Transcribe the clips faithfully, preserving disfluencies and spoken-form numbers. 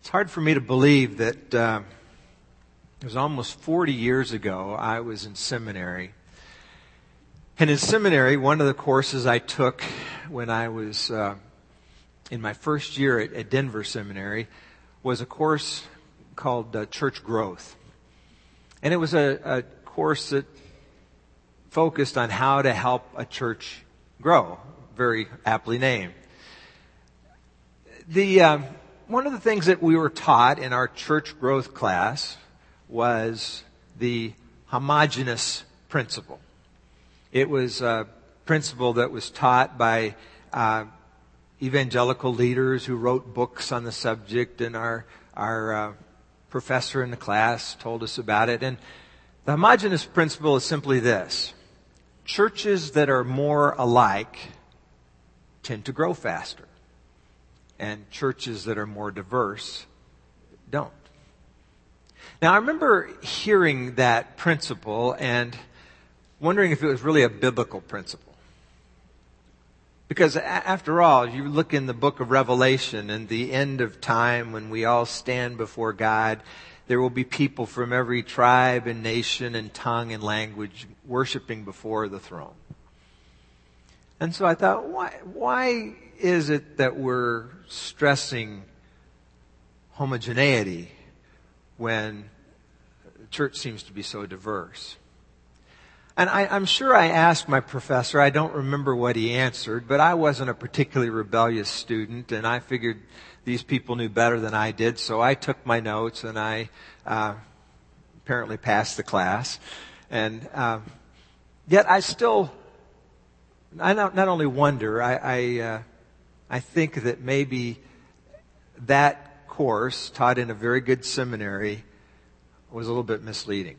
It's hard for me to believe that uh, it was almost forty years ago I was in seminary. And in seminary, one of the courses I took when I was uh, in my first year at, at Denver Seminary was a course called uh, Church Growth. And it was a, a course that focused on how to help a church grow, very aptly named. The uh, one of the things that we were taught in our church growth class was the homogeneous principle. It was a principle that was taught by uh, evangelical leaders who wrote books on the subject, and our our uh, professor in the class told us about it. And the homogeneous principle is simply this: churches that are more alike tend to grow faster, and churches that are more diverse don't. Now, I remember hearing that principle and wondering if it was really a biblical principle. Because after all, you look in the book of Revelation and the end of time when we all stand before God, there will be people from every tribe and nation and tongue and language worshiping before the throne. And so I thought, why, why is it that we're stressing homogeneity when the church seems to be so diverse? And I, I'm sure I asked my professor. I don't remember what he answered, but I wasn't a particularly rebellious student, and I figured these people knew better than I did, so I took my notes and I uh, apparently passed the class. And uh, yet I still, I not, not only wonder, I I, uh, I think that maybe that course taught in a very good seminary was a little bit misleading.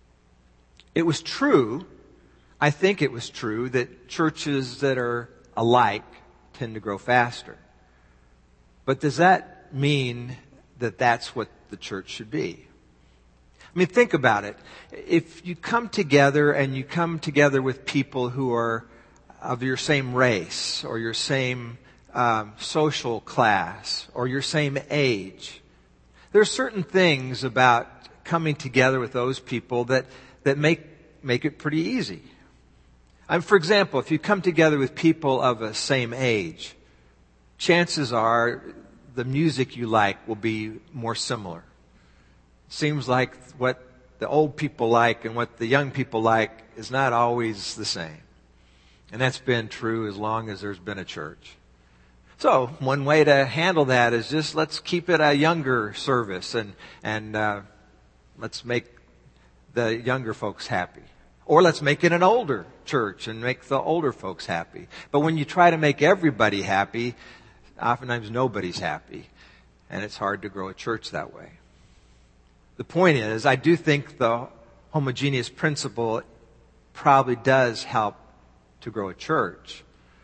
It was true, I think it was true, that churches that are alike tend to grow faster. But does that mean that that's what the church should be? I mean, think about it. If you come together and you come together with people who are of your same race or your same um, social class or your same age, there are certain things about coming together with those people that that make make it pretty easy. Um, for example, if you come together with people of the same age, chances are the music you like will be more similar. Seems like what the old people like and what the young people like is not always the same. And that's been true as long as there's been a church. So one way to handle that is just let's keep it a younger service and and uh, let's make the younger folks happy. Or let's make it an older church and make the older folks happy. But when you try to make everybody happy, oftentimes nobody's happy. And it's hard to grow a church that way. The point is, I do think the homogeneous principle probably does help to grow a church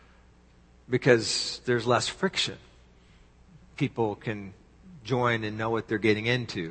because there's less friction. People can join and know what they're getting into.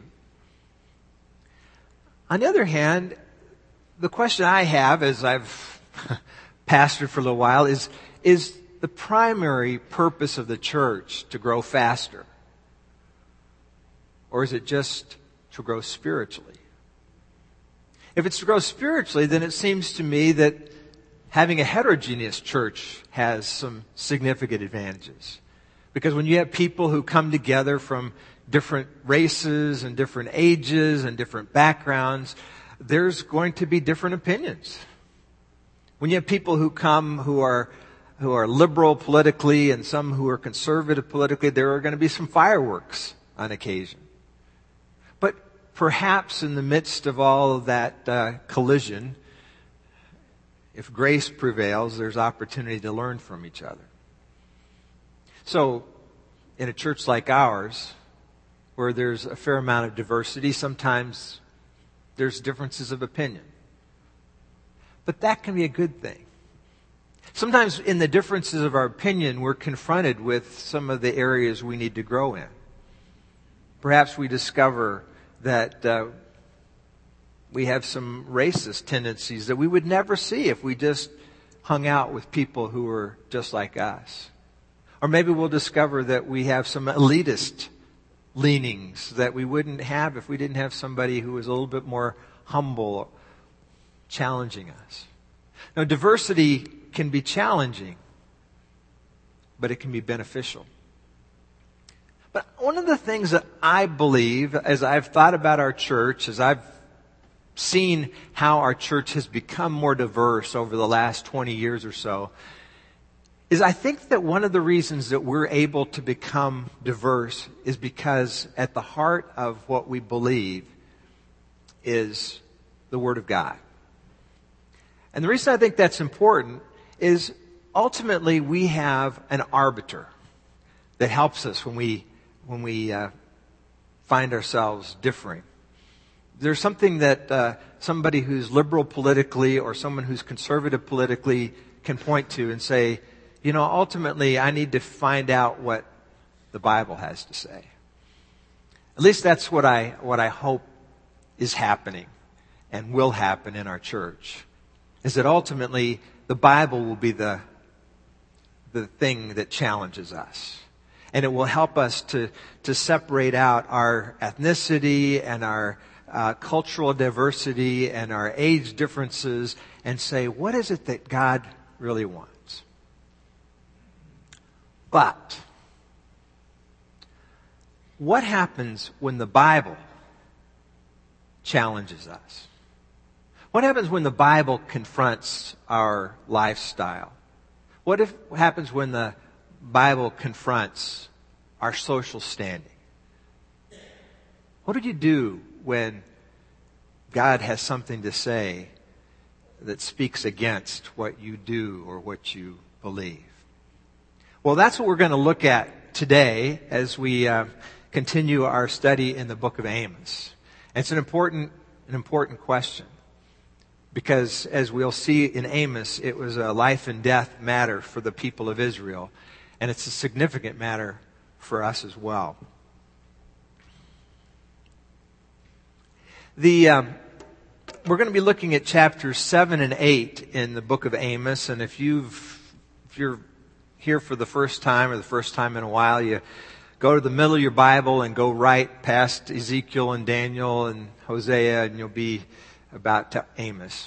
On the other hand, the question I have as I've pastored for a little while is, is the primary purpose of the church to grow faster? Or is it just to grow spiritually? If it's to grow spiritually, then it seems to me that having a heterogeneous church has some significant advantages. Because when you have people who come together from different races and different ages and different backgrounds, there's going to be different opinions. When you have people who come who are who are liberal politically and some who are conservative politically, there are going to be some fireworks on occasion. But perhaps in the midst of all of that uh, collision, if grace prevails, there's opportunity to learn from each other. So, in a church like ours, where there's a fair amount of diversity, sometimes there's differences of opinion. But that can be a good thing. Sometimes in the differences of our opinion, we're confronted with some of the areas we need to grow in. Perhaps we discover that uh, we have some racist tendencies that we would never see if we just hung out with people who were just like us. Or maybe we'll discover that we have some elitist leanings that we wouldn't have if we didn't have somebody who was a little bit more humble, challenging us. Now, diversity can be challenging, but it can be beneficial. But one of the things that I believe, as I've thought about our church, as I've seen how our church has become more diverse over the last twenty years or so, is I think that one of the reasons that we're able to become diverse is because at the heart of what we believe is the Word of God. And the reason I think that's important is ultimately we have an arbiter that helps us when we when we uh, find ourselves differing. There's something that uh, somebody who's liberal politically or someone who's conservative politically can point to and say, you know, ultimately I need to find out what the Bible has to say. At least that's what I what I hope is happening and will happen in our church, is that ultimately the Bible will be the the thing that challenges us. And it will help us to, to separate out our ethnicity and our uh, cultural diversity and our age differences and say, what is it that God really wants? But what happens when the Bible challenges us? What happens when the Bible confronts our lifestyle? What if, what happens when the Bible confronts our social standing? What do you do when God has something to say that speaks against what you do or what you believe? Well, that's what we're going to look at today as we uh, continue our study in the book of Amos. And it's an important, an important question. Because as we'll see in Amos, it was a life and death matter for the people of Israel. And it's a significant matter for us as well. The um, we're going to be looking at chapters seven and eight in the book of Amos. And if you've if you're here for the first time or the first time in a while, you go to the middle of your Bible and go right past Ezekiel and Daniel and Hosea, and you'll be about to Amos.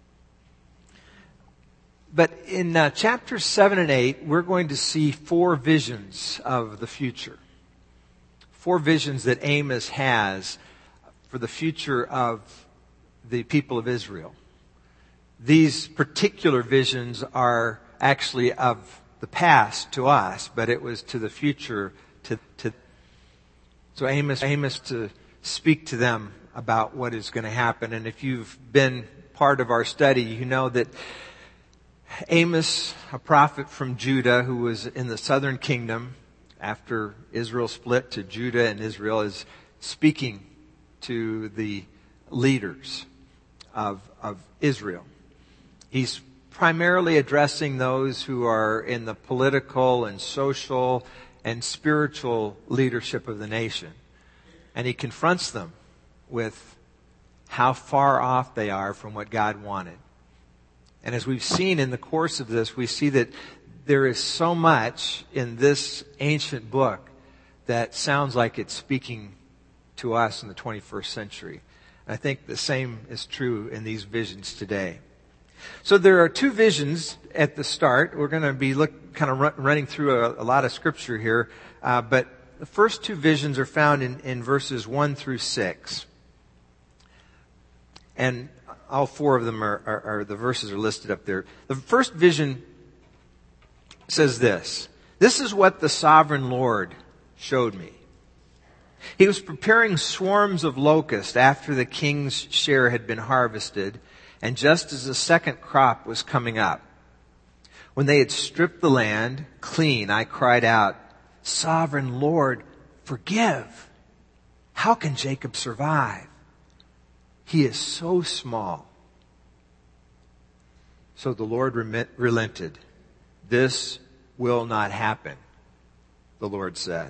But in uh, chapters seven and eight, we're going to see four visions of the future. Four visions that Amos has for the future of the people of Israel. These particular visions are actually of the past to us, but it was to the future to, to so Amos, Amos to speak to them about what is going to happen. And if you've been part of our study, you know that Amos, a prophet from Judah who was in the southern kingdom after Israel split to Judah and Israel, is speaking to the leaders of, of Israel. He's primarily addressing those who are in the political and social and spiritual leadership of the nation. And he confronts them with how far off they are from what God wanted. And as we've seen in the course of this, we see that there is so much in this ancient book that sounds like it's speaking to us in the twenty-first century. And I think the same is true in these visions today. So there are two visions at the start. We're going to be look, kind of run, running through a, a lot of scripture here. Uh, but the first two visions are found in, in verses one through six. And all four of them are, are, are, the verses are listed up there. The first vision says this: "This is what the sovereign Lord showed me. He was preparing swarms of locusts after the king's share had been harvested, and just as the second crop was coming up. When they had stripped the land clean, I cried out, 'Sovereign Lord, forgive. How can Jacob survive? He is so small.' So the Lord relented. 'This will not happen,' the Lord said."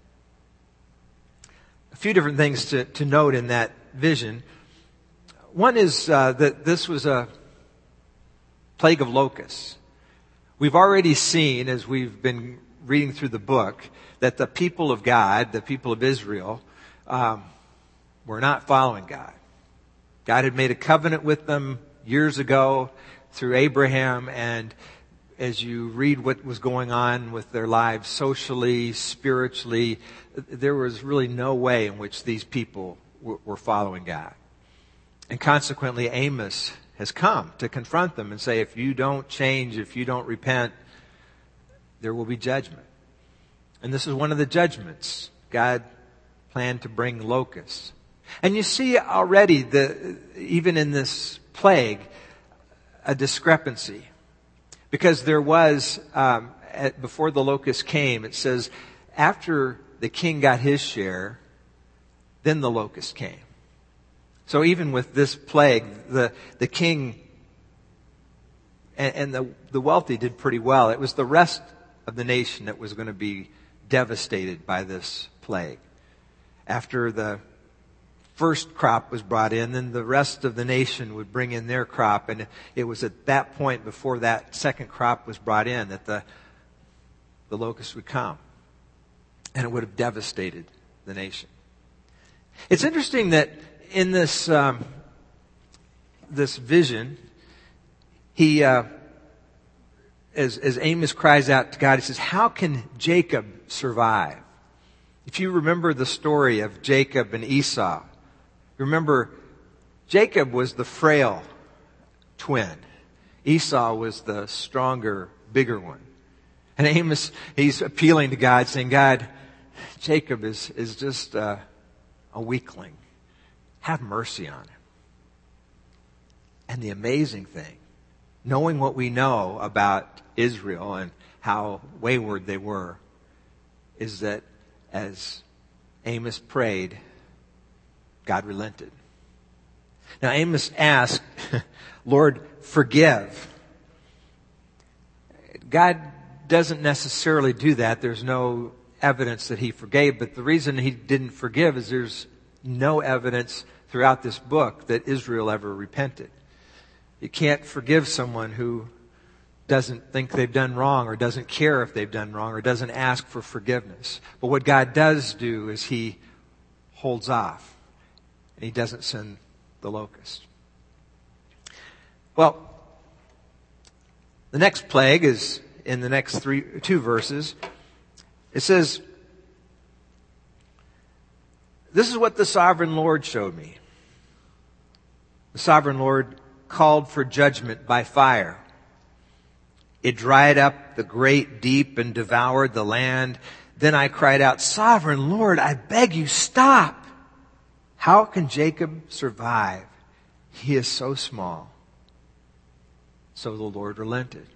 A few different things to, to note in that vision. One is uh, that this was a plague of locusts. We've already seen, as we've been reading through the book that the people of God, the people of Israel, um, were not following God. God had made a covenant with them years ago through Abraham, and as you read what was going on with their lives socially, spiritually, there was really no way in which these people w- were following God. And consequently, Amos has come to confront them and say, if you don't change, if you don't repent, there will be judgment. And this is one of the judgments. God planned to bring locusts. And you see already, the, even in this plague, a discrepancy. Because there was, um, at, before the locusts came, it says, after the king got his share, then the locusts came. So even with this plague, the, the king and, and the, the wealthy did pretty well. It was the rest of the nation that was going to be devastated by this plague. After the first crop was brought in, then the rest of the nation would bring in their crop. And it was at that point, before that second crop was brought in, that the, the locusts would come. And it would have devastated the nation. It's interesting that in this, um, this vision, he, uh, as, as Amos cries out to God, he says, how can Jacob survive? If you remember the story of Jacob and Esau, remember, Jacob was the frail twin. Esau was the stronger, bigger one. And Amos, he's appealing to God, saying, God, Jacob is, is just uh, a weakling. Have mercy on him. And the amazing thing, knowing what we know about Israel and how wayward they were, is that as Amos prayed, God relented. Now Amos asked, Lord, forgive. God doesn't necessarily do that. There's no evidence that he forgave, but the reason he didn't forgive is there's no evidence throughout this book that Israel ever repented. You can't forgive someone who doesn't think they've done wrong or doesn't care if they've done wrong or doesn't ask for forgiveness. But what God does do is he holds off and he doesn't send the locust. Well, the next plague is in the next three, two verses. It says, this is what the sovereign Lord showed me. The sovereign Lord called for judgment by fire. It dried up the great deep and devoured the land. Then I cried out, Sovereign Lord, I beg you, stop. How can Jacob survive? He is so small. So the Lord relented.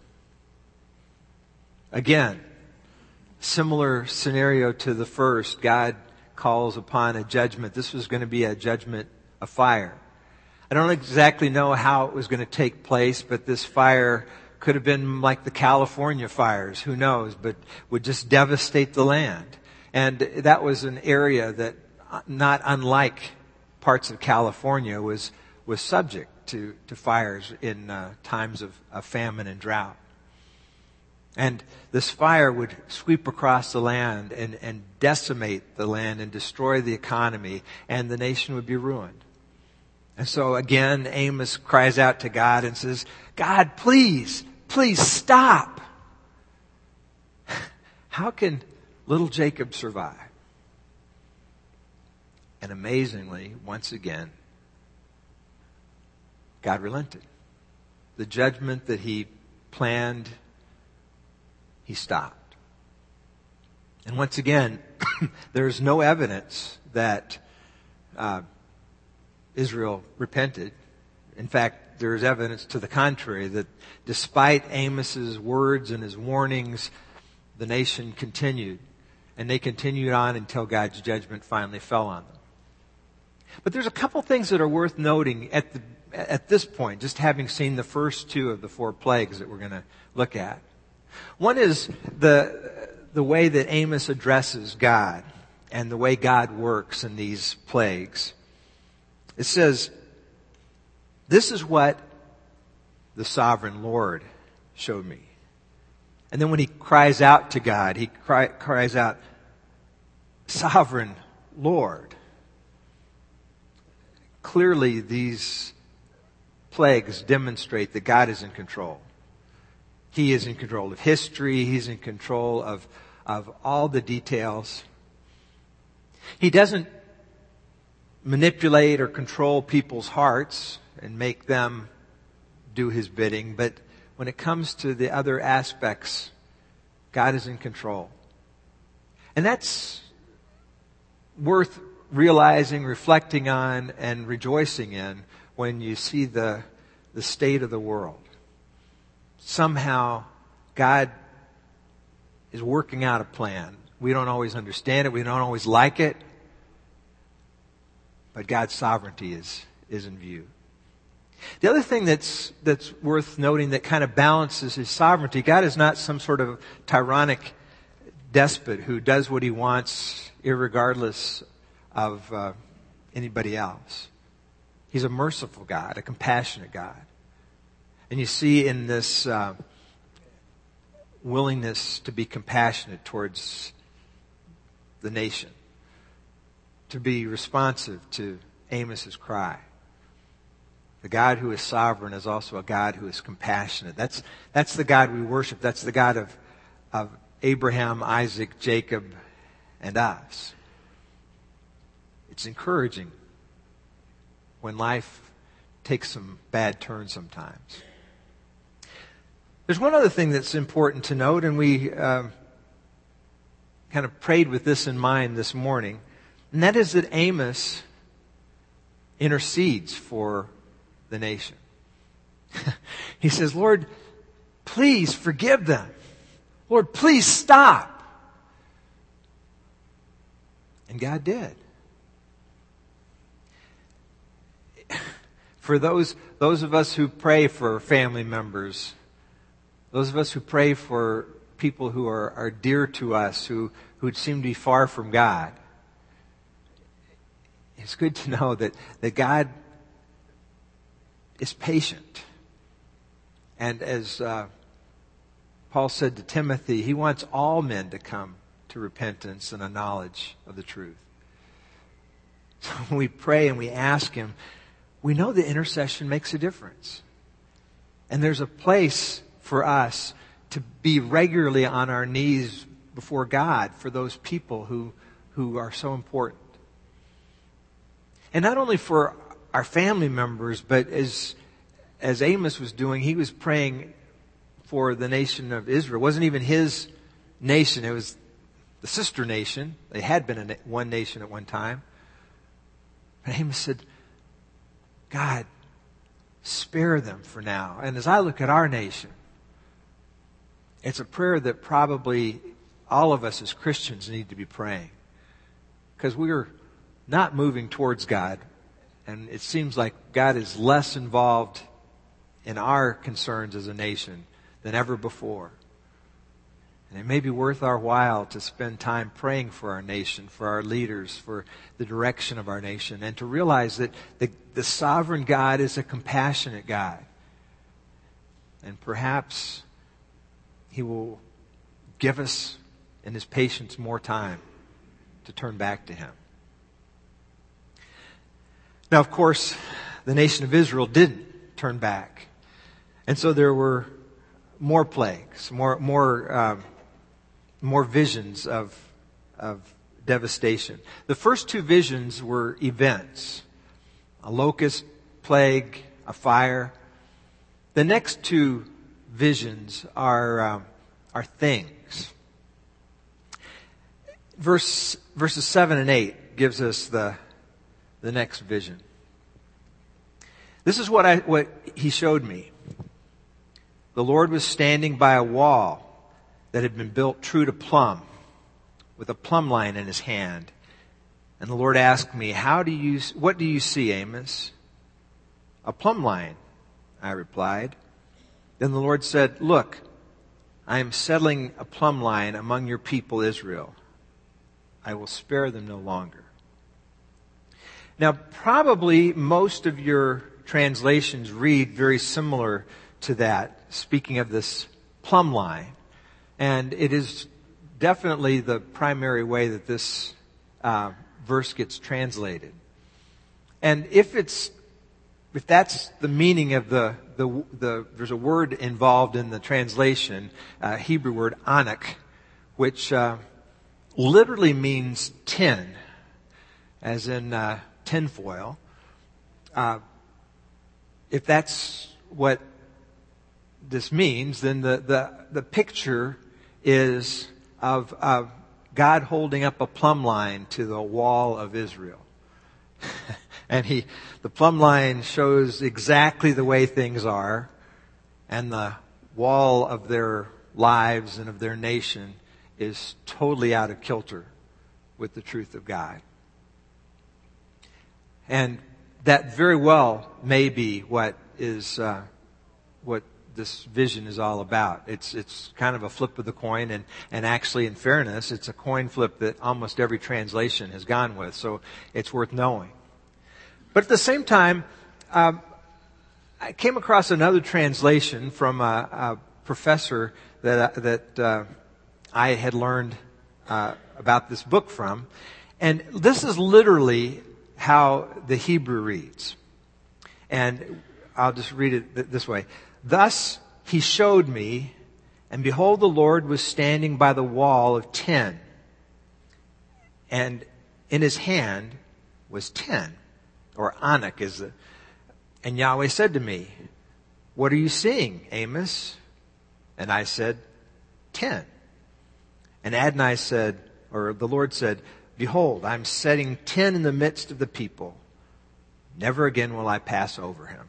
Again, similar scenario to the first. God calls upon a judgment. This was going to be a judgment of fire. I don't exactly know how it was going to take place, but this fire could have been like the California fires, who knows, but would just devastate the land. And that was an area that, not unlike parts of California, was was subject to, to fires in uh, times of, of famine and drought. And this fire would sweep across the land and, and decimate the land and destroy the economy, and the nation would be ruined. And so again, Amos cries out to God and says, God, please, please stop. How can little Jacob survive? And amazingly, once again, God relented. The judgment that he planned, he stopped. And once again, there's no evidence that uh, Israel repented. In fact, there is evidence to the contrary, that despite Amos's words and his warnings, the nation continued. And they continued on until God's judgment finally fell on them. But there's a couple things that are worth noting at the at this point, just having seen the first two of the four plagues that we're going to look at. One is the the way that Amos addresses God and the way God works in these plagues. It says, this is what the sovereign Lord showed me. And then when he cries out to God, he cry, cries out, Sovereign Lord. Clearly, these plagues demonstrate that God is in control. He is in control of history. He's in control of, of all the details. He doesn't manipulate or control people's hearts and make them do his bidding, but when it comes to the other aspects, God is in control. And that's worth realizing, reflecting on, and rejoicing in when you see the, the state of the world. Somehow, God is working out a plan. We don't always understand it. We don't always like it. But God's sovereignty is, is in view. The other thing that's, that's worth noting that kind of balances his sovereignty, God is not some sort of tyrannic despot who does what he wants irregardless of uh, anybody else. He's a merciful God, a compassionate God. And you see in this uh, willingness to be compassionate towards the nation, to be responsive to Amos's cry. The God who is sovereign is also a God who is compassionate. That's, that's the God we worship. That's the God of, of Abraham, Isaac, Jacob, and us. It's encouraging when life takes some bad turns sometimes. There's one other thing that's important to note, and we uh, kind of prayed with this in mind this morning, and that is that Amos intercedes for the nation. He says, Lord, please forgive them. Lord, please stop. And God did. For those, those of us who pray for family members, those of us who pray for people who are, are dear to us, who, who seem to be far from God, it's good to know that, that God is patient. And as uh, Paul said to Timothy, he wants all men to come to repentance and a knowledge of the truth. So when we pray and we ask him, we know the intercession makes a difference. And there's a place for us to be regularly on our knees before God for those people who, who are so important. And not only for our family members, but as as Amos was doing, he was praying for the nation of Israel. It wasn't even his nation. It was the sister nation. They had been a, one nation at one time. But Amos said, God, spare them for now. And as I look at our nation, it's a prayer that probably all of us as Christians need to be praying. Because we're not moving towards God. And it seems like God is less involved in our concerns as a nation than ever before. And it may be worth our while to spend time praying for our nation, for our leaders, for the direction of our nation, and to realize that the, the sovereign God is a compassionate God. And perhaps he will give us, in his patience, more time to turn back to him. Now, of course, the nation of Israel didn't turn back. And so there were more plagues, more more um, more visions of of devastation. The first two visions were events: a locust plague, a fire. The next two visions are um, are things. Verse verses seven and eight gives us the the next vision. This is what I what he showed me. The Lord was standing by a wall that had been built true to plumb, with a plumb line in his hand. And the Lord asked me, "How do you? What do you see, Amos?" "A plumb line," I replied. Then the Lord said, "Look, I am settling a plumb line among your people Israel. I will spare them no longer." Now, probably most of your translations read very similar to that, speaking of this plumb line. And it is definitely the primary way that this uh, verse gets translated. And if it's if that's the meaning of the the the there's a word involved in the translation, uh, Hebrew word anak, which uh, literally means tin, as in uh, tinfoil. Uh, if that's what this means, then the the the picture is of uh, God holding up a plumb line to the wall of Israel. And he, the plumb line shows exactly the way things are, and the wall of their lives and of their nation is totally out of kilter with the truth of God. And that very well may be what is uh, what this vision is all about. It's it's kind of a flip of the coin, and, and actually, in fairness, it's a coin flip that almost every translation has gone with, so it's worth knowing. But at the same time, um, I came across another translation from a, a professor that uh, that uh, I had learned uh, about this book from, and this is literally how the Hebrew reads. And I'll just read it th- this way. Thus he showed me, and behold, the Lord was standing by the wall of tin, and in his hand was tin. Or anak is the, and Yahweh said to me, what are you seeing, Amos? And I said, ten. And Adonai said, or the Lord said, behold, I'm setting ten in the midst of the people. Never again will I pass over him.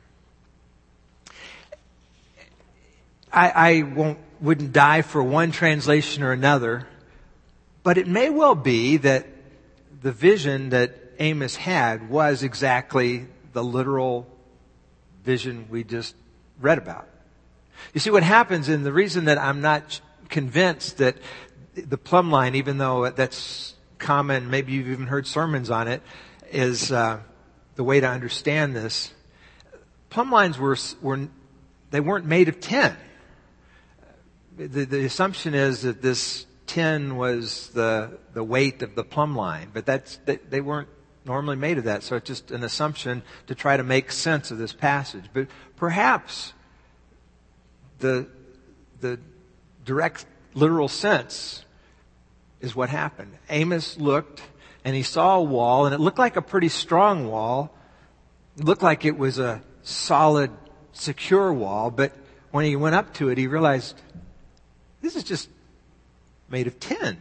I, I won't, wouldn't die for one translation or another, but it may well be that the vision that Amos had was exactly the literal vision we just read about. You see, what happens, and the reason that I'm not convinced that the plumb line, even though that's common, maybe you've even heard sermons on it, is uh, the way to understand this. Plumb lines were, were they weren't made of tin. The, the assumption is that this tin was the the weight of the plumb line, but that's they, they weren't normally made of that, so it's just an assumption to try to make sense of this passage. But perhaps the the direct literal sense is what happened. Amos looked and he saw a wall, and it looked like a pretty strong wall. It looked like it was a solid, secure wall, but when he went up to it, he realized this is just made of tin.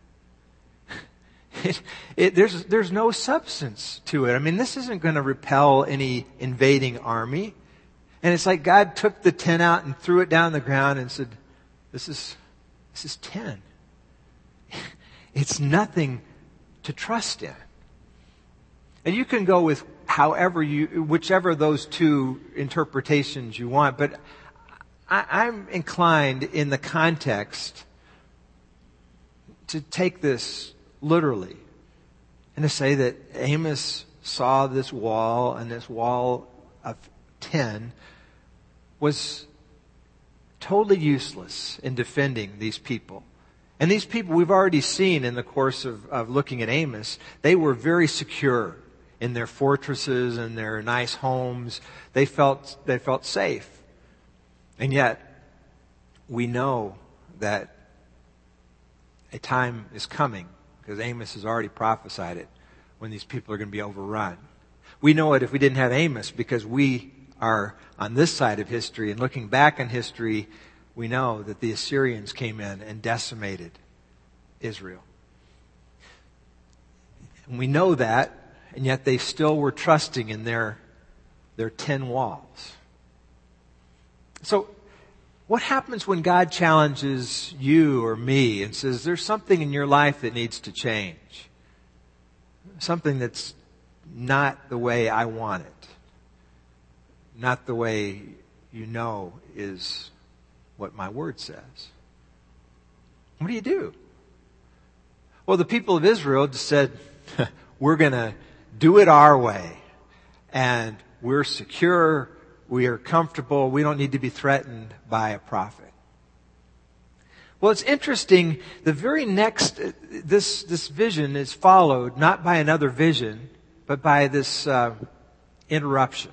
It, it, there's there's no substance to it. I mean, this isn't going to repel any invading army. And it's like God took the tin out and threw it down the ground and said, "This is this is tin. It's nothing to trust in." And you can go with however you, whichever of those two interpretations you want, but I, I'm inclined in the context to take this literally, and to say that Amos saw this wall, and this wall of tin was totally useless in defending these people. And these people, we've already seen in the course of, of looking at Amos, they were very secure in their fortresses and their nice homes. They felt they felt safe. And yet, we know that a time is coming, because Amos has already prophesied it, when these people are going to be overrun. We know it if we didn't have Amos, because we are on this side of history, and looking back in history, we know that the Assyrians came in and decimated Israel. And we know that, and yet they still were trusting in their, their tin walls. So, what happens when God challenges you or me and says, there's something in your life that needs to change? Something that's not the way I want it. Not the way you know is what my word says. What do you do? Well, the people of Israel just said, we're going to do it our way. And we're secure. We are comfortable. We don't need to be threatened by a prophet. Well, it's interesting. The very next, this, this vision is followed not by another vision, but by this uh, interruption.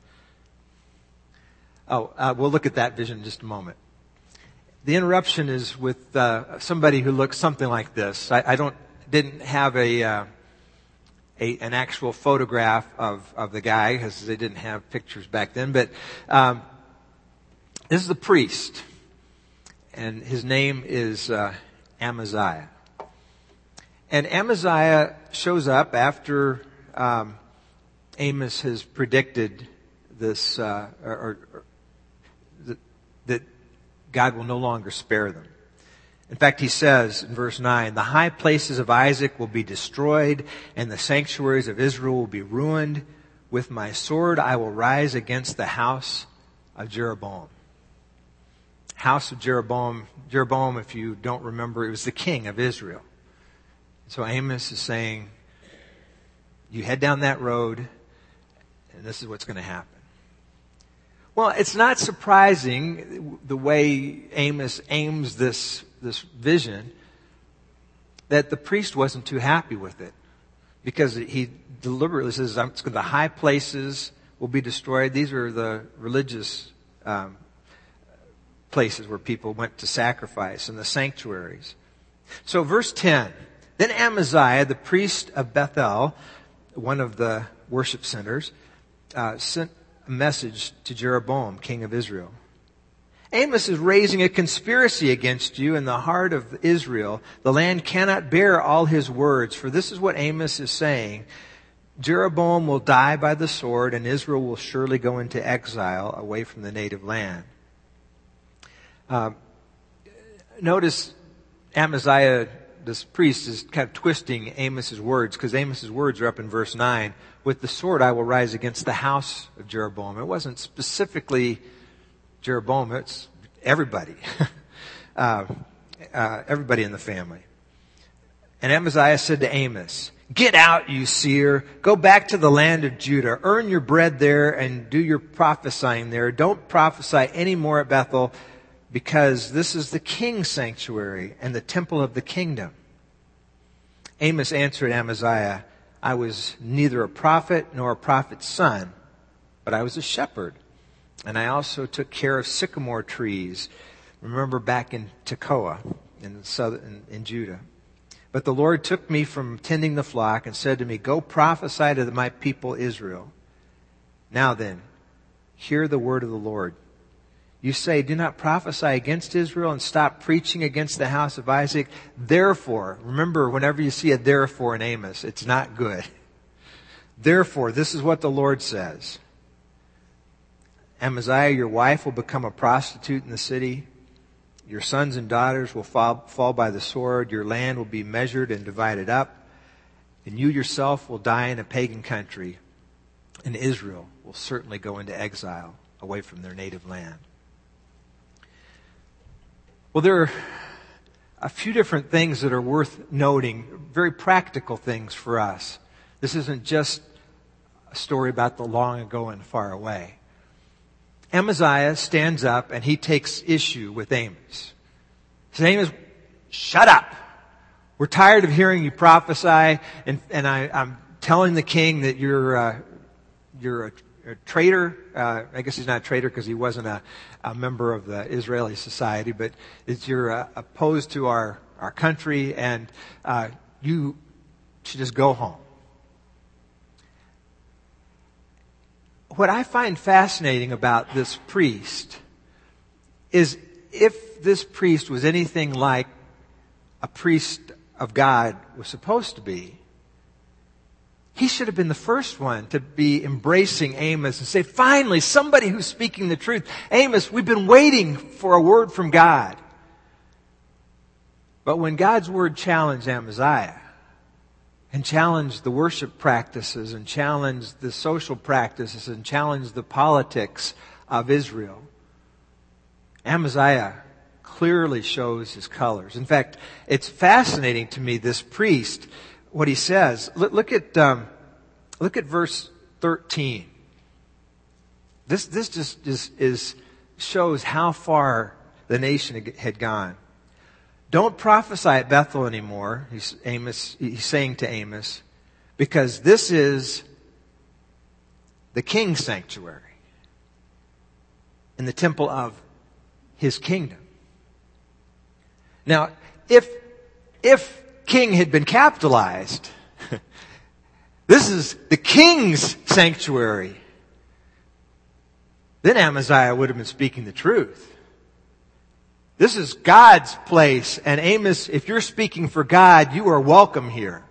Oh, uh, we'll look at that vision in just a moment. The interruption is with uh, somebody who looks something like this. I, I don't didn't have a, uh, a an actual photograph of, of the guy because they didn't have pictures back then. But um, this is the priest, and his name is uh, Amaziah. And Amaziah shows up after um, Amos has predicted this, uh, or, or, or that, that God will no longer spare them. In fact, he says in verse nine, the high places of Isaac will be destroyed, and the sanctuaries of Israel will be ruined. With my sword I will rise against the house of Jeroboam. House of Jeroboam. Jeroboam, if you don't remember, it was the king of Israel. So Amos is saying, you head down that road, and this is what's going to happen. Well, it's not surprising the way Amos aims this, this vision that the priest wasn't too happy with it. Because he deliberately says, the high places will be destroyed. These are the religious um, places where people went to sacrifice, and the sanctuaries. So verse ten, then Amaziah, the priest of Bethel, one of the worship centers, uh, sent a message to Jeroboam, king of Israel. Amos is raising a conspiracy against you in the heart of Israel. The land cannot bear all his words, for this is what Amos is saying. Jeroboam will die by the sword, and Israel will surely go into exile away from the native land. Uh, notice Amaziah, this priest, is kind of twisting Amos's words, because Amos's words are up in verse nine. With the sword I will rise against the house of Jeroboam. It wasn't specifically Jeroboam, it's everybody. uh, uh, everybody in the family. And Amaziah said to Amos, get out, you seer. Go back to the land of Judah. Earn your bread there and do your prophesying there. Don't prophesy any more at Bethel, because this is the king's sanctuary and the temple of the kingdom. Amos answered Amaziah, I was neither a prophet nor a prophet's son, but I was a shepherd. And I also took care of sycamore trees. Remember back in Tekoa, in southern, in, in Judah. But the Lord took me from tending the flock and said to me, go prophesy to my people Israel. Now then, hear the word of the Lord. You say, do not prophesy against Israel and stop preaching against the house of Isaac. Therefore, remember, whenever you see a therefore in Amos, it's not good. Therefore, this is what the Lord says. Amaziah, your wife will become a prostitute in the city. Your sons and daughters will fall, fall by the sword. Your land will be measured and divided up. And you yourself will die in a pagan country. And Israel will certainly go into exile away from their native land. Well, there are a few different things that are worth noting, very practical things for us. This isn't just a story about the long ago and far away. Amaziah stands up and he takes issue with Amos. His name is, shut up. We're tired of hearing you prophesy, and, and I, I'm telling the king that you're, uh, you're a, a traitor. Uh, I guess he's not a traitor because he wasn't a, a member of the Israeli society, but that you're uh, opposed to our, our country, and uh, you should just go home. What I find fascinating about this priest is if this priest was anything like a priest of God was supposed to be, he should have been the first one to be embracing Amos and say, finally, somebody who's speaking the truth. Amos, we've been waiting for a word from God. But when God's word challenged Amaziah, and challenged the worship practices, and challenged the social practices, and challenged the politics of Israel, Amaziah clearly shows his colors. In fact, it's fascinating to me, this priest, what he says. Look, look at um, look at verse thirteen. This this just is, is shows how far the nation had gone. Don't prophesy at Bethel anymore, he's, Amos, he's saying to Amos, because this is the king's sanctuary in the temple of his kingdom. Now, if, if king had been capitalized, this is the king's sanctuary, then Amaziah would have been speaking the truth. This is God's place, and Amos, if you're speaking for God, you are welcome here.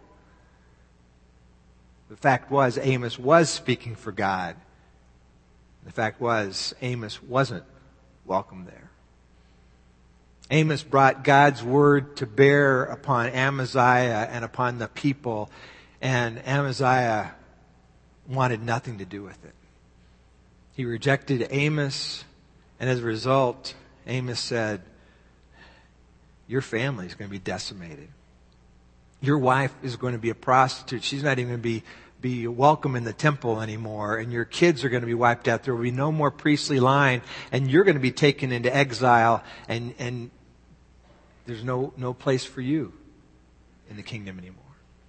The fact was, Amos was speaking for God. The fact was, Amos wasn't welcome there. Amos brought God's word to bear upon Amaziah and upon the people, and Amaziah wanted nothing to do with it. He rejected Amos, and as a result, Amos said, your family is going to be decimated. Your wife is going to be a prostitute. She's not even going to be, be welcome in the temple anymore. And your kids are going to be wiped out. There will be no more priestly line. And you're going to be taken into exile. And, and there's no, no place for you in the kingdom anymore.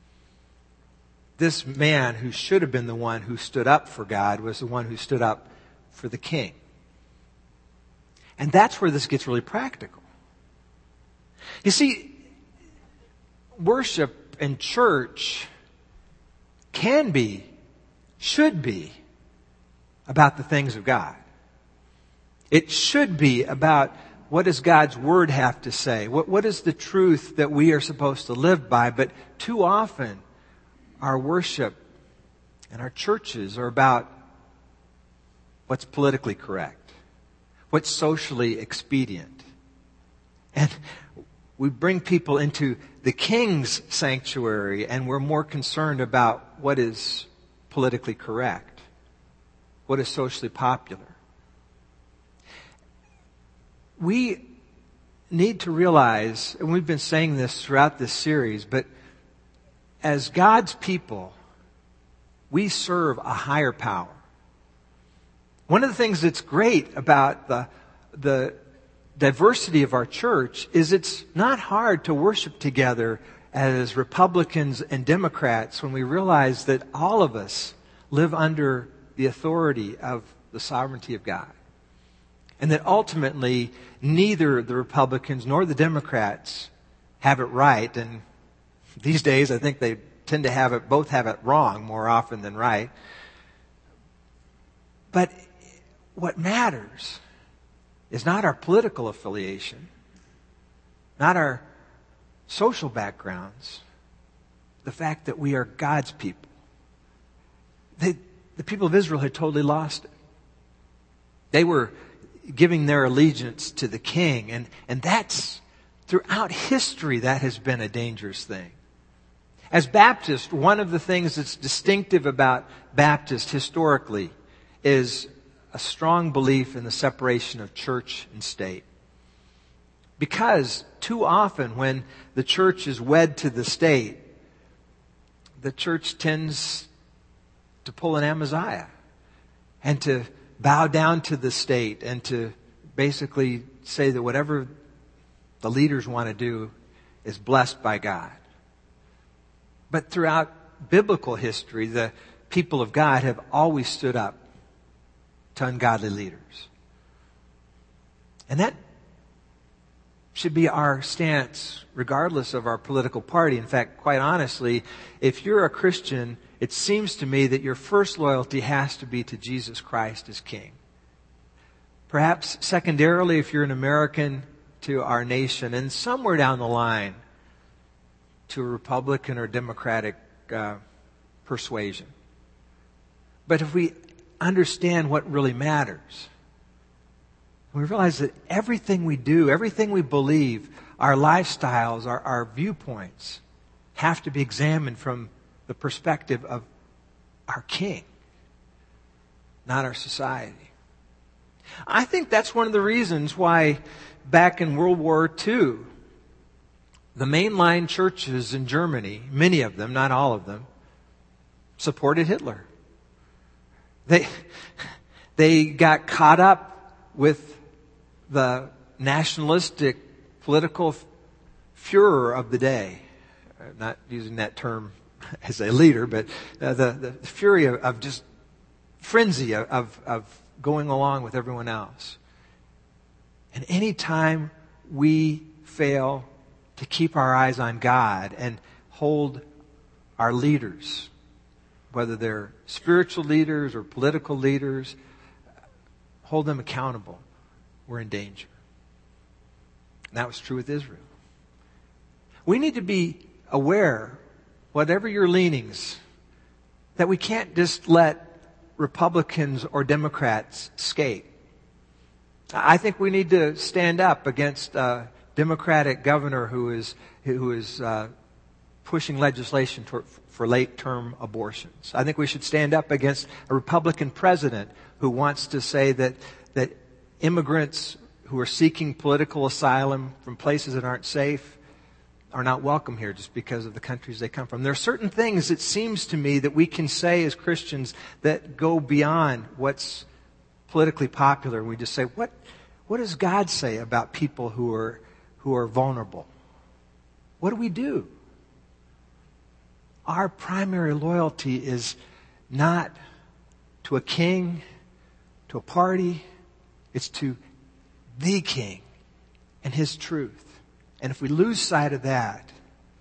This man who should have been the one who stood up for God was the one who stood up for the king. And that's where this gets really practical. You see, worship and church can be, should be, about the things of God. It should be about what does God's Word have to say? What, what is the truth that we are supposed to live by? But too often, our worship and our churches are about what's politically correct, what's socially expedient. And we bring people into the king's sanctuary, and we're more concerned about what is politically correct, what is socially popular. We need to realize, and we've been saying this throughout this series, but as God's people, we serve a higher power. One of the things that's great about the, the diversity of our church is it's not hard to worship together as Republicans and Democrats when we realize that all of us live under the authority of the sovereignty of God. And that ultimately neither the Republicans nor the Democrats have it right. And these days I think they tend to have it, both have it wrong more often than right. But what matters is not our political affiliation, not our social backgrounds, the fact that we are God's people. They, the people of Israel had totally lost it. They were giving their allegiance to the king, and, and that's, throughout history, that has been a dangerous thing. As Baptists, one of the things that's distinctive about Baptists historically is a strong belief in the separation of church and state. Because too often when the church is wed to the state, the church tends to pull an Amaziah and to bow down to the state and to basically say that whatever the leaders want to do is blessed by God. But throughout biblical history, the people of God have always stood up to ungodly leaders. And that should be our stance regardless of our political party. In fact, quite honestly, if you're a Christian, it seems to me that your first loyalty has to be to Jesus Christ as King. Perhaps secondarily, if you're an American, to our nation, and somewhere down the line to a Republican or Democratic uh, persuasion. But if we understand what really matters, we realize that everything we do, everything we believe, our lifestyles, our, our viewpoints, have to be examined from the perspective of our King, not our society. I think that's one of the reasons why back in World War Two, the mainline churches in Germany, many of them, not all of them, supported Hitler. They, they got caught up with the nationalistic political furor of the day. I'm not using that term as a leader, but uh, the, the fury of, of just frenzy of, of, of going along with everyone else. And any time we fail to keep our eyes on God and hold our leaders, whether they're spiritual leaders or political leaders, hold them accountable, we're in danger. And that was true with Israel. We need to be aware, whatever your leanings, that we can't just let Republicans or Democrats skate. I think we need to stand up against a Democratic governor who is who is uh, pushing legislation toward, for late-term abortions. I think we should stand up against a Republican president who wants to say that that immigrants who are seeking political asylum from places that aren't safe are not welcome here just because of the countries they come from. There are certain things, it seems to me, that we can say as Christians that go beyond what's politically popular. We just say, what, what does God say about people who are, who are vulnerable? What do we do? Our primary loyalty is not to a king, to a party. It's to the King and His truth. And if we lose sight of that,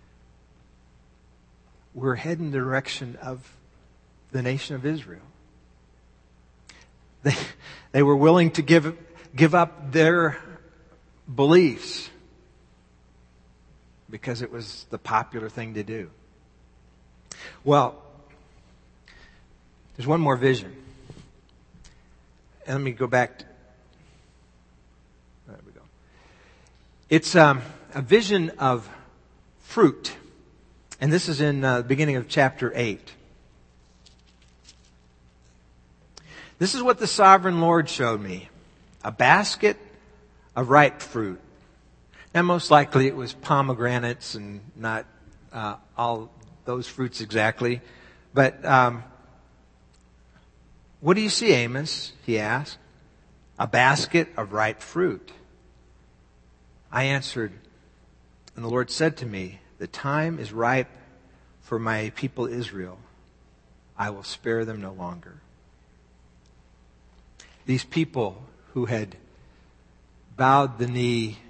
we're heading in the direction of the nation of Israel. They, they were willing to give, give up their beliefs because it was the popular thing to do. Well, there's one more vision. And let me go back to, there we go. It's um, a vision of fruit. And this is in uh, the beginning of chapter eight. This is what the sovereign Lord showed me. A basket of ripe fruit. Now, most likely it was pomegranates and not uh, all those fruits exactly. But um, what do you see, Amos? He asked. A basket of ripe fruit. I answered, and the Lord said to me, the time is ripe for my people Israel. I will spare them no longer. These people who had bowed the knee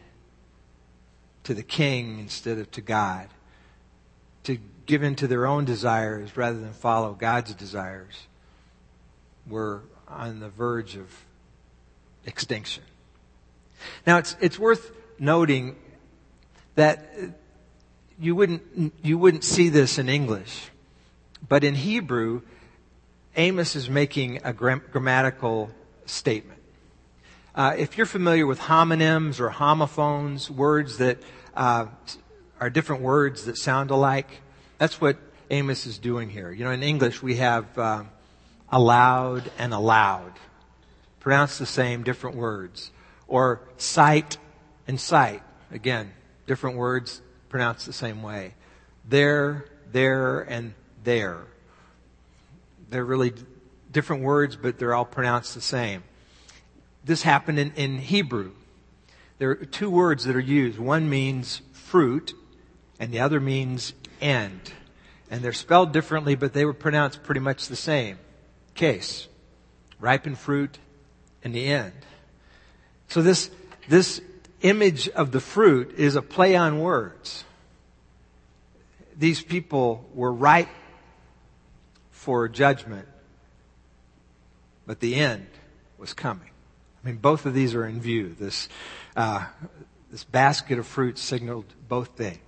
to the king instead of to God, to give in to their own desires rather than follow God's desires, were on the verge of extinction. Now, it's it's worth noting that you wouldn't you wouldn't see this in English, but in Hebrew, Amos is making a gram- grammatical statement. Uh, if you're familiar with homonyms or homophones, words that uh, are different words that sound alike, that's what Amos is doing here. You know, in English we have uh, allowed and allowed, pronounced the same, different words, or sight and sight, again, different words pronounced the same way. There, there, and there. They're really different words, but they're all pronounced the same. This happened in, in Hebrew. There are two words that are used. One means fruit, and the other means end. And they're spelled differently, but they were pronounced pretty much the same. Case, ripened fruit, and the end. So this, this image of the fruit is a play on words. These people were ripe for judgment, but the end was coming. I mean, both of these are in view. This, uh, this basket of fruit signaled both things.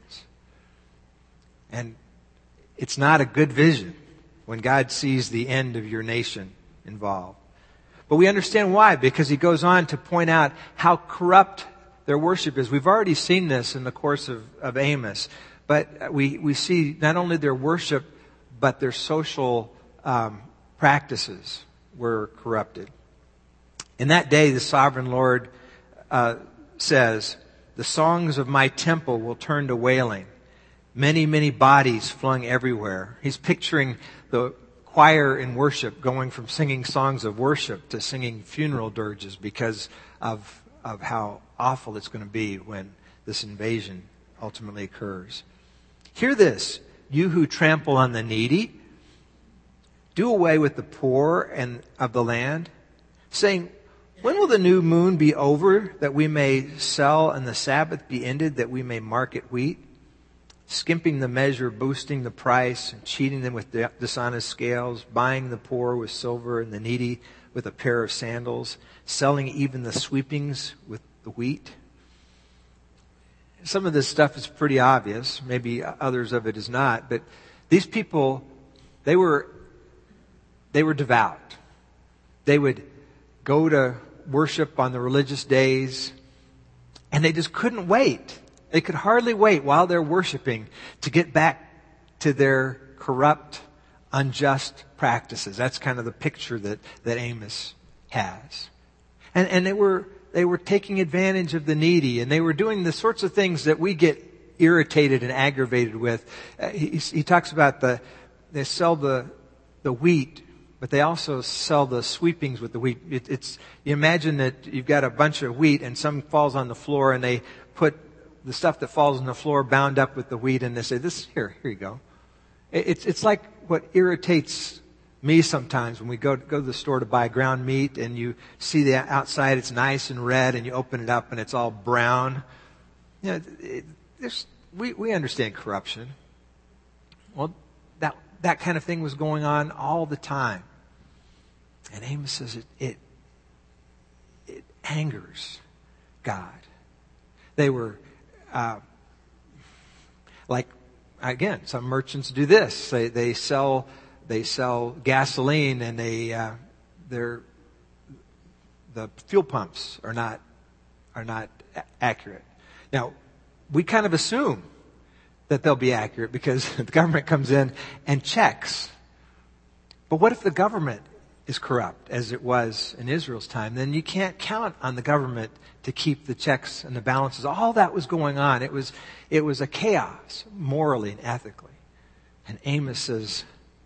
And it's not a good vision when God sees the end of your nation involved. But we understand why, because he goes on to point out how corrupt their worship is. We've already seen this in the course of, of Amos. But we, we see not only their worship, but their social um, practices were corrupted. In that day, the sovereign Lord uh, says, the songs of my temple will turn to wailing. Many, many bodies flung everywhere. He's picturing the choir in worship going from singing songs of worship to singing funeral dirges because of, of how awful it's going to be when this invasion ultimately occurs. Hear this, you who trample on the needy, do away with the poor and of the land, saying, when will the new moon be over, that we may sell, and the Sabbath be ended, that we may market wheat? Skimping the measure, boosting the price, and cheating them with dishonest scales, buying the poor with silver and the needy with a pair of sandals, selling even the sweepings with the wheat. Some of this stuff is pretty obvious. Maybe others of it is not. But these people, they were, they were devout. They would go to worship on the religious days, and they just couldn't wait. They could hardly wait while they're worshiping to get back to their corrupt, unjust practices. That's kind of the picture that, that Amos has. And, and they were, they were taking advantage of the needy, and they were doing the sorts of things that we get irritated and aggravated with. Uh, he, he talks about the, they sell the, the wheat, but they also sell the sweepings with the wheat. It, it's, you imagine that you've got a bunch of wheat and some falls on the floor, and they put the stuff that falls on the floor bound up with the wheat, and they say, "This here, here you go." It, it's it's like what irritates me sometimes when we go go to the store to buy ground meat, and you see the outside, it's nice and red, and you open it up and it's all brown. You know, it, there's, we we understand corruption. Well, that that kind of thing was going on all the time. And Amos says it, it, it angers God. They were, uh, like, again, some merchants do this. They, they sell, they sell gasoline, and they, uh, they're, the fuel pumps are not, are not a- accurate. Now, we kind of assume that they'll be accurate because the government comes in and checks. But what if the government is corrupt, as it was in Israel's time? Then you can't count on the government to keep the checks and the balances. All that was going on. It was, it was a chaos, morally and ethically. And Amos says,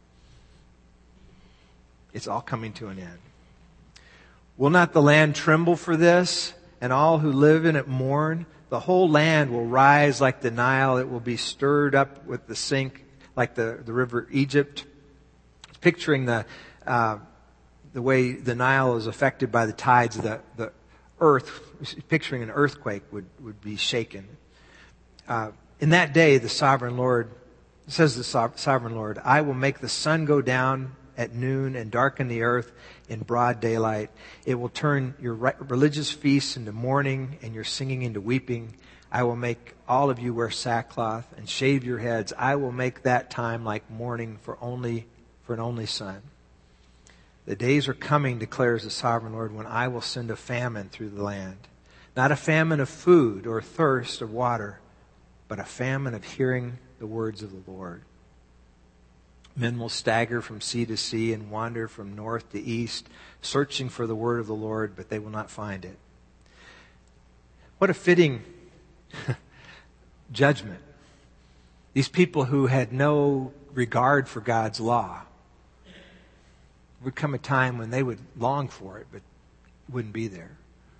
it's all coming to an end. Will not the land tremble for this, and all who live in it mourn? The whole land will rise like the Nile. It will be stirred up with the sink, like the, the river Egypt. Picturing the, uh, the way the Nile is affected by the tides, the, the earth, picturing an earthquake would, would be shaken. Uh, in that day, the sovereign Lord, says the sovereign Lord, I will make the sun go down at noon and darken the earth in broad daylight. It will turn your religious feasts into mourning and your singing into weeping. I will make all of you wear sackcloth and shave your heads. I will make that time like mourning for only, for an only son. The days are coming, declares the sovereign Lord, when I will send a famine through the land. Not a famine of food or thirst of water, but a famine of hearing the words of the Lord. Men will stagger from sea to sea and wander from north to east, searching for the word of the Lord, but they will not find it. What a fitting judgment. These people who had no regard for God's law. Would come a time when they would long for it, but wouldn't be there.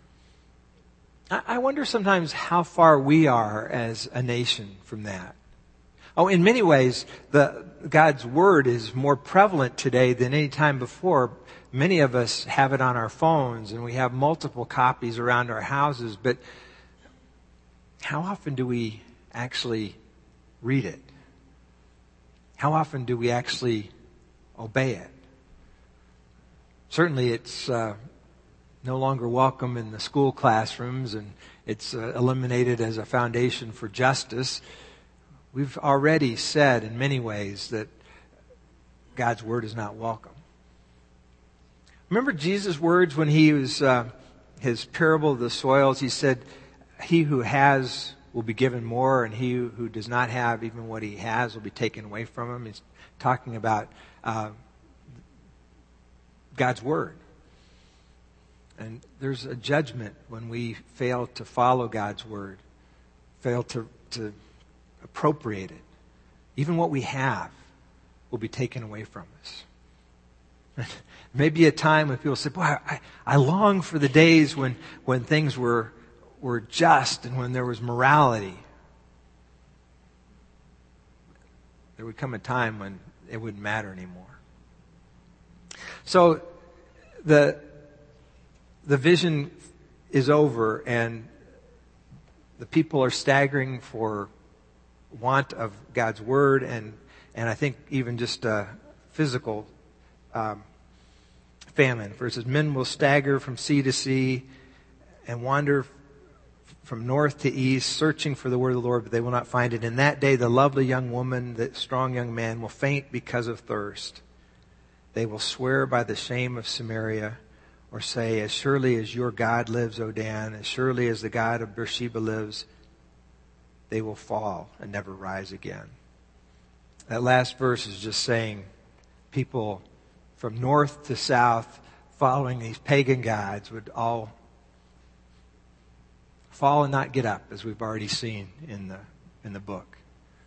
I wonder sometimes how far we are as a nation from that. Oh, in many ways, the God's Word is more prevalent today than any time before. Many of us have it on our phones, and we have multiple copies around our houses, but how often do we actually read it? How often do we actually obey it? Certainly it's uh, no longer welcome in the school classrooms, and it's uh, eliminated as a foundation for justice. We've already said in many ways that God's Word is not welcome. Remember Jesus' words when he was, uh, his parable of the soils, he said, he who has will be given more, and he who does not have, even what he has, will be taken away from him. He's talking about uh, God's Word. And there's a judgment when we fail to follow God's Word, fail to, to appropriate it. Even what we have will be taken away from us. Maybe a time when people say, boy, I, I long for the days when, when things were, were just and when there was morality. There would come a time when it wouldn't matter anymore. So the the vision is over, and the people are staggering for want of God's word, and and I think even just a physical um, famine. For it says, men will stagger from sea to sea and wander from north to east, searching for the word of the Lord, but they will not find it. In that day, the lovely young woman, the strong young man will faint because of thirst. They will swear by the shame of Samaria, or say, as surely as your God lives, O Dan, as surely as the God of Beersheba lives, they will fall and never rise again. That last verse is just saying people from north to south following these pagan gods would all fall and not get up, as we've already seen in the in the book.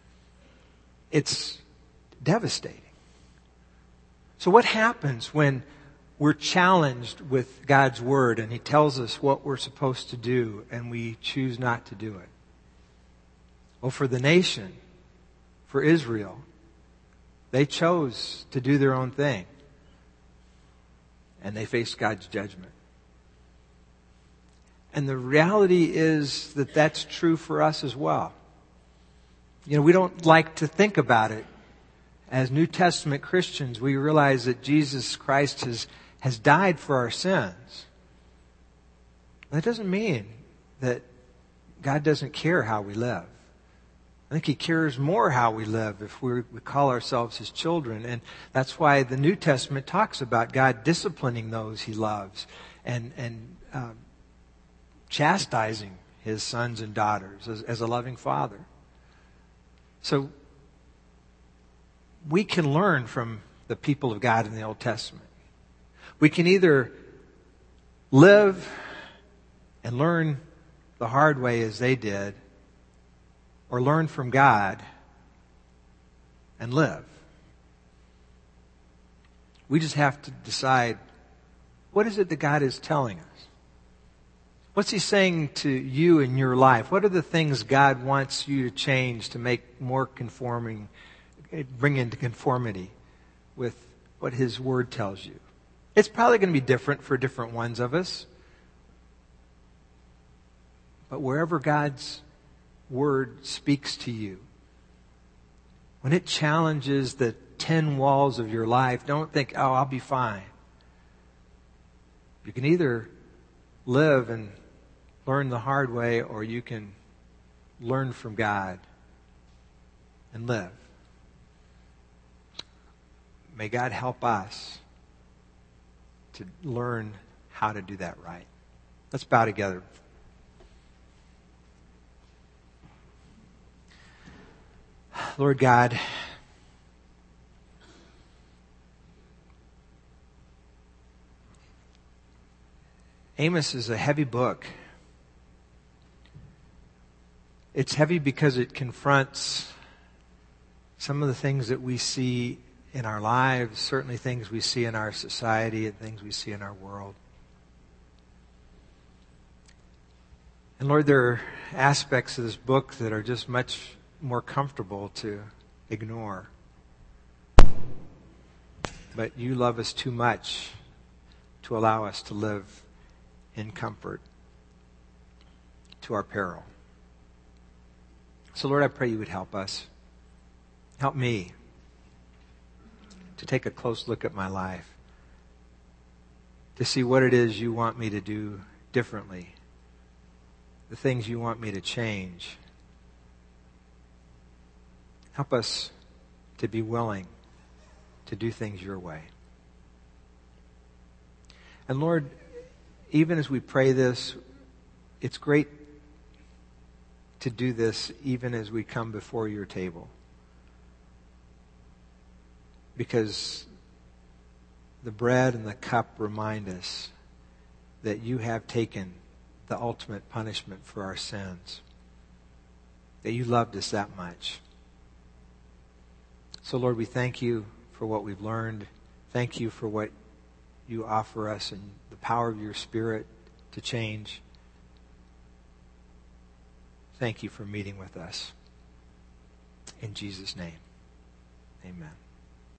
It's devastating. So what happens when we're challenged with God's word and He tells us what we're supposed to do and we choose not to do it? Well, for the nation, for Israel, they chose to do their own thing. And they faced God's judgment. And the reality is that that's true for us as well. You know, we don't like to think about it. As New Testament Christians, we realize that Jesus Christ has, has died for our sins. That doesn't mean that God doesn't care how we live. I think He cares more how we live if we we call ourselves His children. And that's why the New Testament talks about God disciplining those He loves and, and um, chastising His sons and daughters as, as a loving Father. So we can learn from the people of God in the Old Testament. We can either live and learn the hard way as they did, or learn from God and live. We just have to decide, what is it that God is telling us? What's He saying to you in your life? What are the things God wants you to change to make more conforming, bring into conformity with what His Word tells you? It's probably going to be different for different ones of us. But wherever God's Word speaks to you, when it challenges the ten walls of your life, don't think, oh, I'll be fine. You can either live and learn the hard way, or you can learn from God and live. May God help us to learn how to do that right. Let's bow together. Lord God, Amos is a heavy book. It's heavy because it confronts some of the things that we see in our lives, certainly things we see in our society and things we see in our world. And Lord, there are aspects of this book that are just much more comfortable to ignore. But you love us too much to allow us to live in comfort to our peril. So Lord, I pray you would help us. Help me to take a close look at my life, to see what it is you want me to do differently, the things you want me to change. Help us to be willing to do things your way. And Lord, even as we pray this, it's great to do this even as we come before your table. Because the bread and the cup remind us that you have taken the ultimate punishment for our sins. That you loved us that much. So Lord, we thank you for what we've learned. Thank you for what you offer us and the power of your Spirit to change. Thank you for meeting with us. In Jesus' name, Amen.